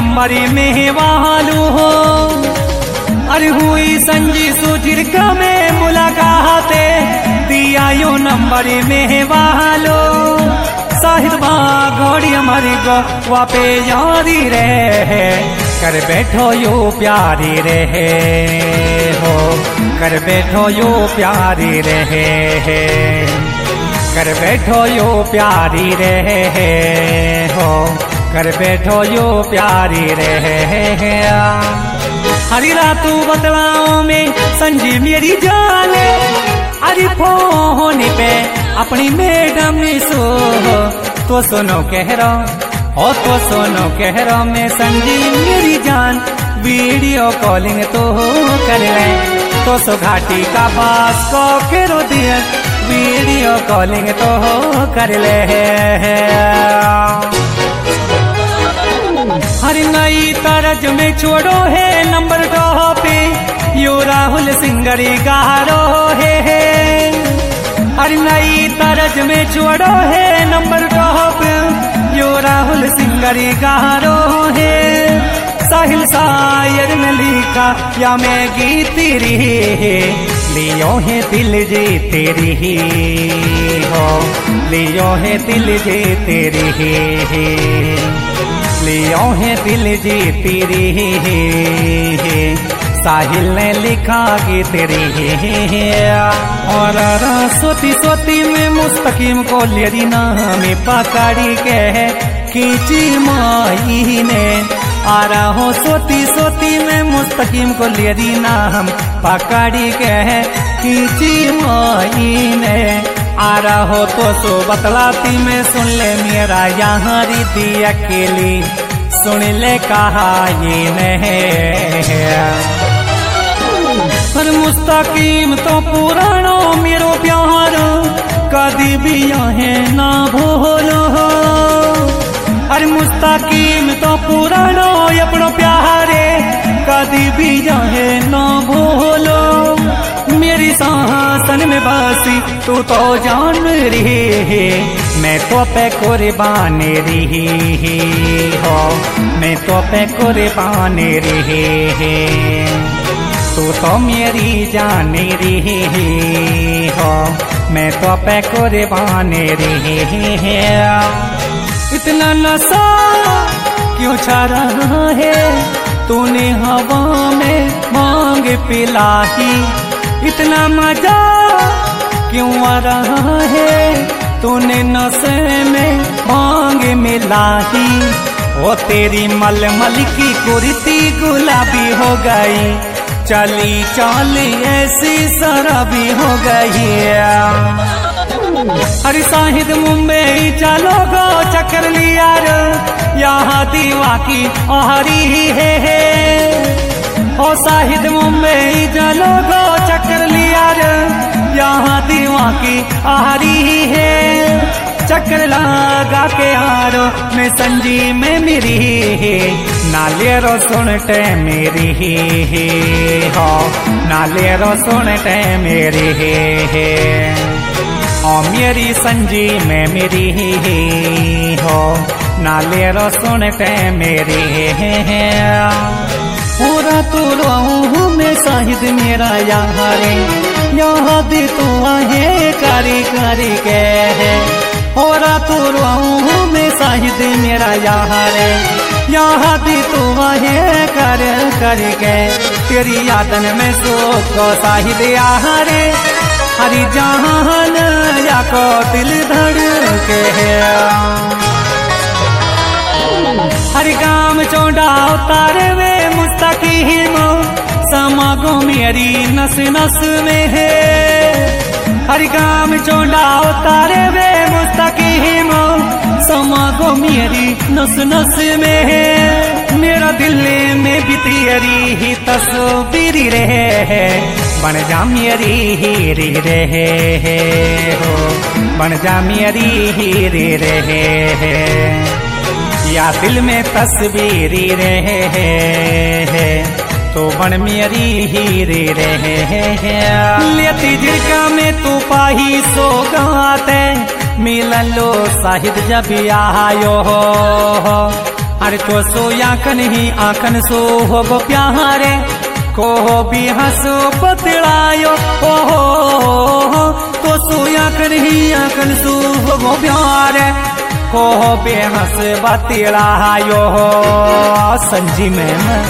Number में वालू हो। अरे हुई संजी सुचिर में मुलाकाते दिया यो नंबर में वालो। साहिद घोड़ी हमारी गो वापे यारी रहे कर बैठो यो प्यारी रहे हो। कर बैठो यो प्यारी रहे कर बैठो यो प्यारी रहे हो। कर बैठो यो प्यारी रहे। हरी रातू बतलाओ में संजी मेरी जाने। अरे फोन पे अपनी मैडम सो तो सुनो कह रहा हो तो सुनो कह रहा मैं संजी मेरी जान वीडियो कॉलिंग तो कर ले तो सो घाटी का बास को करो दिया वीडियो कॉलिंग तो कर ले। हर नई तरज में छोड़ो है नंबर पे यो राहुल सिंगरी गारो है। हर नई तरज में छोड़ो है नंबर पे यो राहुल सिंगरी गारो है। साहिल शायर ने लिखा या मैं गीत रही लियो है दिल जी तेरी हो। लियो है दिल जी तेरी लियो है दिल जी तेरी साहिल ने लिखा कि तेरी। और सोती सोती में मुस्तकीम को लेरी नाम पकड़ी के खींची माई ने। आ रहा हो सोती सोती में मुस्तकीम को लेरी नाम पकड़ी के खींची माई ने। आ रहा हो तो सो बतलाती में सुन ले मेरा यहाँ रीति अकेली सुन ले कहा ये नहीं। पर मुस्तकीम तो पुरानो मेरो प्यार कदी भी है ना भूलो। अरे मुस्तकीम तो पुरानो अपनो प्यारे कदी भी है ना भूलो। मेरी सांसन में बासी तू तो जान रही मैं तो पे कुर्बान रही हो। मैं तो पे कुर्बान रही तू तो मेरी जान रही हो। मैं तो पे कुर्बान रही। इतना नशा क्यों छा रहा है तूने हवा में मांग पिलाई। इतना मजा क्यों आ रहा है तूने नशे में मांग मिलाई। वो तेरी मलमल की कुर्ती गुलाबी हो गई चली चाली ऐसी शराबी हो गई। अरे शाहिद मुंबई चलो गो चक्कर लिया यहाँ दीवा की आहरी है। ओ शाहिद मुंबई चलो गो चक्कर लिया यहाँ दीवा की आहरी है। चक्कर लगा के आरो मैं संजी में मेरी नाले रो सुनते मेरी हो। नाले रो सुनते मेरी ओ मेरी संजी में मेरी हो। नाले रो सुनते मेरी पूरा तो रहूं मैं शाहिद मेरा यारे यहाँ दी तो आहे कारी कारी के है। पूरा तो रहूं मैं शाहिद मेरा यारे यहाँ दी तो आहे कर कर के तेरी यादन में सोच को शाहिद यारे। हरी जहान या को दिल धड़के हर गाम चौड़ा उतारे वे मुस्तकीम समागो मेरी नस नस में है। हर गाम चौड़ा उतारे वे मुस्तकीम समागो मेरी नस नस में है। मेरा दिल में भी तेरी ही तस्वीर रहे बन जा मेरी हीरी रहे हो। बन जा मेरी हीरी रहे या दिल में तस्वीरी रहे तो बन मेरी हीरी रहे। लेती जिरका में तू पाही सो गाते मिलन लो शाहिद जब आयो हो। अरे तो सो आखन ही आखन सो हो गो प्यारे को भी हंसो पतड़ायो हो तो सो आखन ही आखन सो हो गो प्यारे को भी हंस बतड़ायो हो संजी में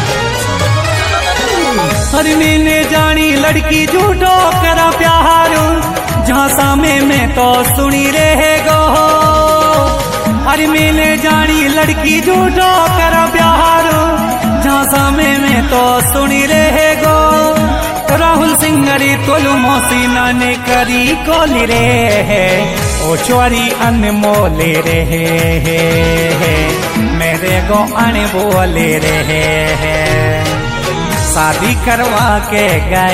हर मैंने जानी लड़की झूठो करा प्यारो झांसा में तो सुनी रहे गो अरे मैंने जानी लड़की झूठो करा प्यारो झांसा में तो सुनी रहे गो राहुल सिंगरी तोलू मोसीना ने करी कोली रे है ओ चोरी अनमोले रहे मेरे गो अनबोले रहे शादी करवा के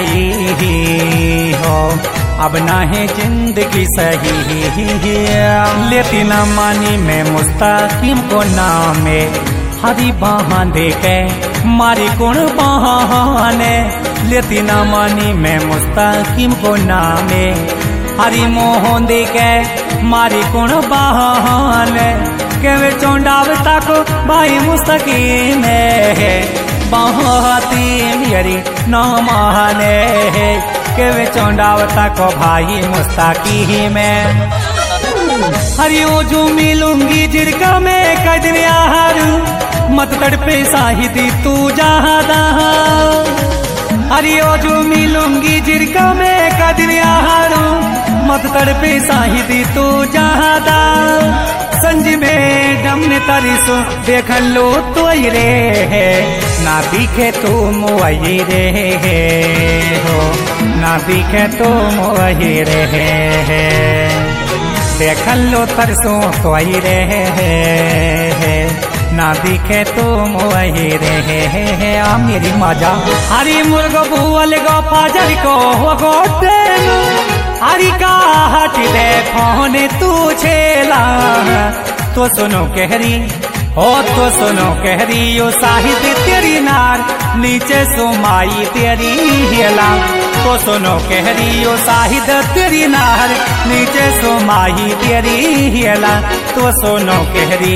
गई हो अब ना है जिंदगी सही लेती न मानी में मुस्तकीम को नामे हरी बहाने के मारी गुण बहाने लेती न मानी में मुस्तकीम को नामे हरी मोहन दे के मारी गुण बहाने के वे चौंडावता को भाई मुस्तकीम है बहाती मेरी न माने के वे चौंडावता को भाई मुस्ताकी में हरियो जो मिलूंगी जिरका में कदम यार मत तड़पे साहिदी तू जहादा हरियो जो मिलूंगी जिरका में कदम यार मत तड़पे साहिदी तू जहादा संज में डम ने तरिसो देख लो तो रे है ना दिखे तो मुआई रे हो ना दिखे तो मुआई रे है देख लो तरसो तो रे है ना दिखे तो मुआई रे है आ मेरी मजा हरी मुर्ग बुअल गो पाजर को हो गोटे हरी का हट दे फोन तू छेला तो सुनो कहरी हो तो सुनो कहरी यो साहित्य तेरी नार नीचे सुमाई तेरी हेला तो सुनो कहरी यो साहित्य तेरी नार नीचे सुमाई तेरी हेला तो सुनो कहरी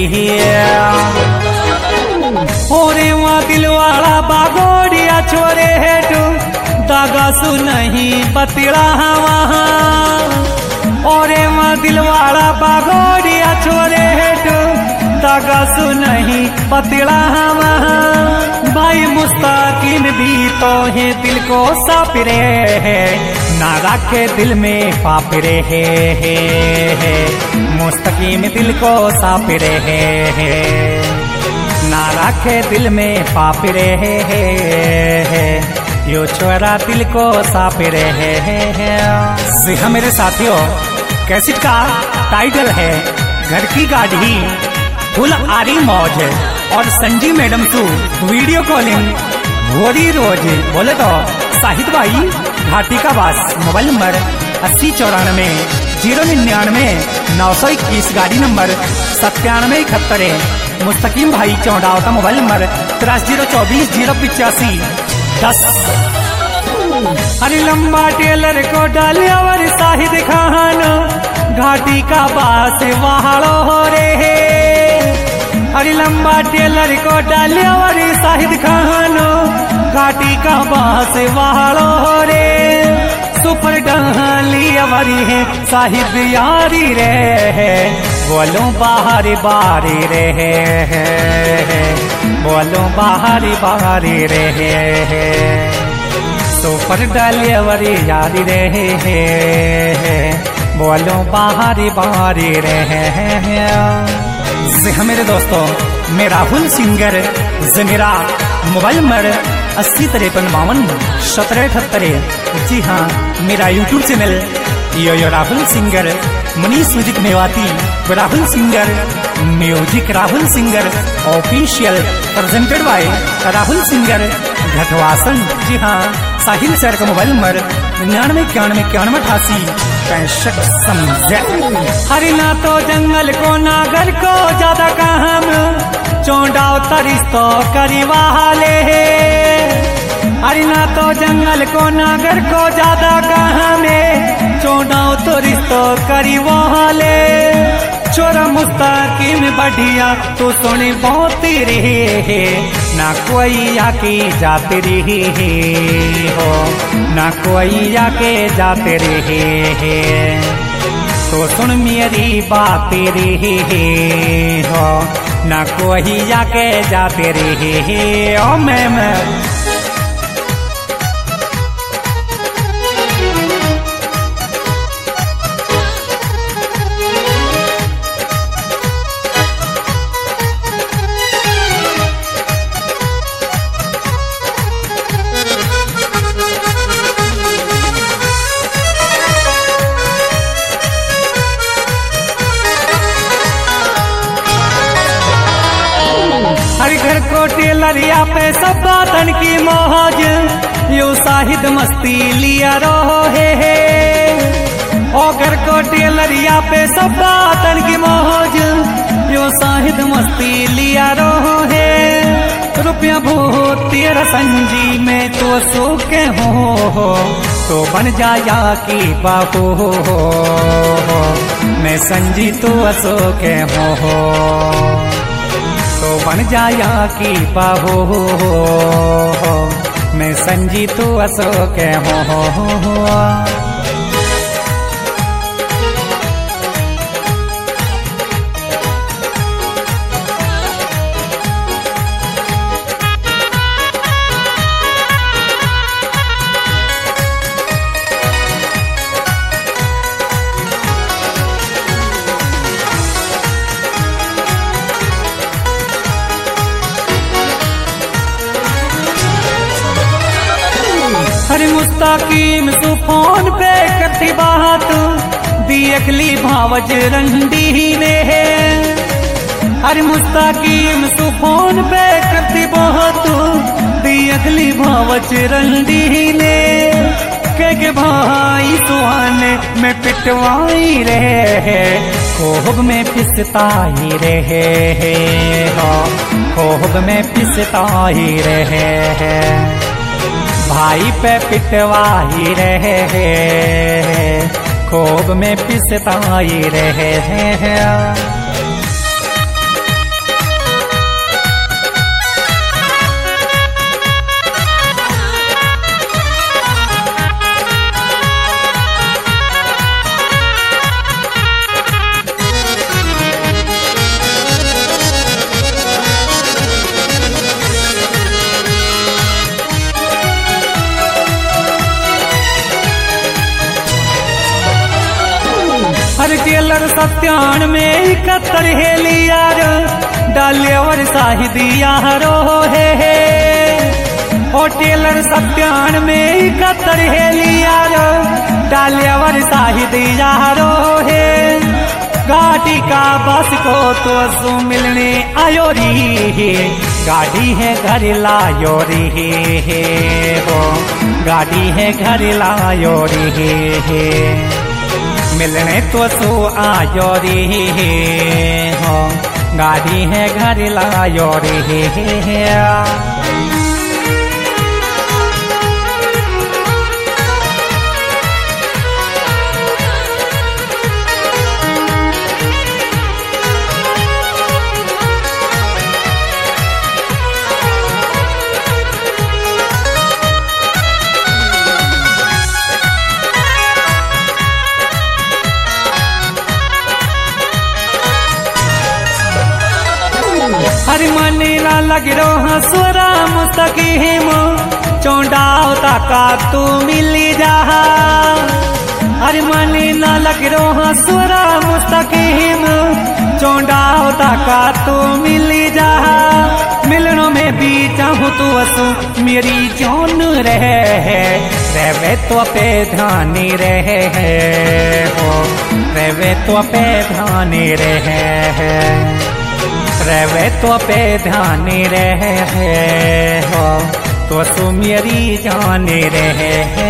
ओरे वहाँ दिलवाड़ा बागोड़िया छोरे हेटू दागा सुनही बतिड़ा वहाँ ओरे वहाँ दिलवाड़ा बागोड़िया छोरे हेटू दागा सुनही बतिड़ा वहाँ भाई मुस्ताकिन भी तो है दिल को सापिरे है ना रखे दिल में पापिरे है मुस्ताकिन दिल को सापिरे है ना रखे दिल में पापिरे है यो छोरा दिल को सापिरे है मेरे साथियों कैसेट का टाइटल है घर की गाड़ी फुल आरी मौज और संजी मैडम टू वीडियो कॉलिंग भोरी रोज बोले तो साहिद भाई घाटी का वास मोबाइल नंबर 8094-099-921 गाड़ी नंबर 9771 मुस्तकीम भाई चौंडावता मोबाइल नंबर 8324-085-10 अरे लंबा टेलर को डाले और साहिद खान घाटी का बास वहाड़ो हो रे अरे लंबा टेलर को डाले और साहिद खान घाटी का बास वहाड़ो हो रे सुपर डाली अवरी है साहिद यारी रे बोलो बाहर बारी रे बोलो बाहर बारी रे सुपर डालियवरी यारी रे बोलो बाहरी बारी रे मेरे दोस्तों मैं राहुल सिंगर मेरा मोबाइल नंबर 8053521778। जी हाँ मेरा YouTube channel yo Rahul singer Manish music Mewati Rahul singer music Rahul singer official presented by Rahul singer Ghatwasan. जी हाँ साहिल सर का मोबाइल नंबर 9991918865। हरी ना तो जंगल को नागर को ज्यादा काम चौंडाव तरिस्तो करी वाले हरी ना तो जंगल को नागर को ज्यादा काम चौंडाव तरिस्तो करी वाले छोरा मुस्ताकिम बढ़िया तू सुनी बहुत रहे ना कोई आके जाते रहे हो, ना कोई आके जाते रहे तो सुन मेरी बात रहे हो, ना कोई आके जाते रहे ओ मैं हर घर को टेलरिया पे सब बातन की मौज यो साहिद मस्ती लिया रहो है ओ घर को टेलरिया पे सब बातन की मौज यो साहिद मस्ती लिया रहो है रुपया बहुत तेरा संजी में तो सो के हो तो बन जाया की बाबू हो मैं संजी तो असो के हो तो बन जाया की बाहो मैं संजी तू असो के हो अरे मुस्ताकीम सुफोन पे करती बात दी अगली भावज रंडी ने अरे मुस्ताकीम सुफोन पे करती बात दी अगली भावज रंडी ने के भाई सुहाने में पिटवाई रहे खोब में पिसता ही रहे हो खोब में पिसता ही रहे भाई पे पिटवा ही रहे खोब में पिसता ही रहे हर टेलर सत्यान में 71 हेलियार डाले और साहिदिया रो है ओ टेलर सत्यान में 71 हेलियार डाले और साहिदिया रो है गाड़ी का बस को तो सु मिलने आयो री गाड़ी है घर लायो री हो गाड़ी है घर लायो री मिलने तो सो आयो रे हो गाड़ी है घर लायो रे हरि मनी ना लग रो हसुरा मुस्तकीम चौंडाओ ताका तू मिली जा हरि मनी ना लग रो हसुरा मुस्तकीम चौंडाओ ताका तू मिली जा मिलनों में भी चाहूँ तू असू मेरी जान रहे तो पे ध्यानी रहे हो रहे तो पे ध्यानी रहे तो पे ध्यान रहे हो तो सु मेरी जान रहे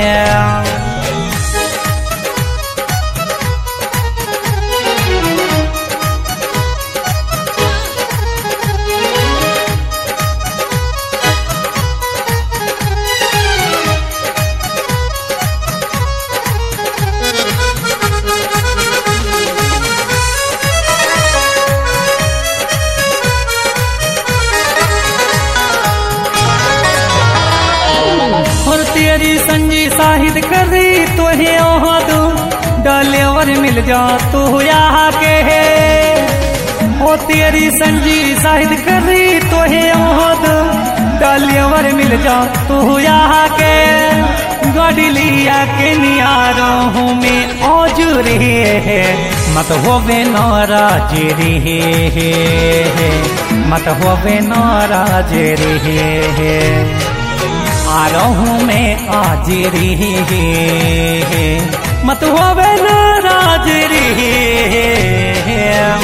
तेरी संजी साहिद करी तो है दो डलेवर मिल जा तू यहाँ के ओ तेरी संजी साहिद करी तो है दो डलेवर मिल जा तू यहाँ के गडलिया के नियारों हूँ में औज रहे है मत होवे नाराज रहे मत होवे नाराज रहे आ रहूं मैं आज रहे मत होवे नाराज रहे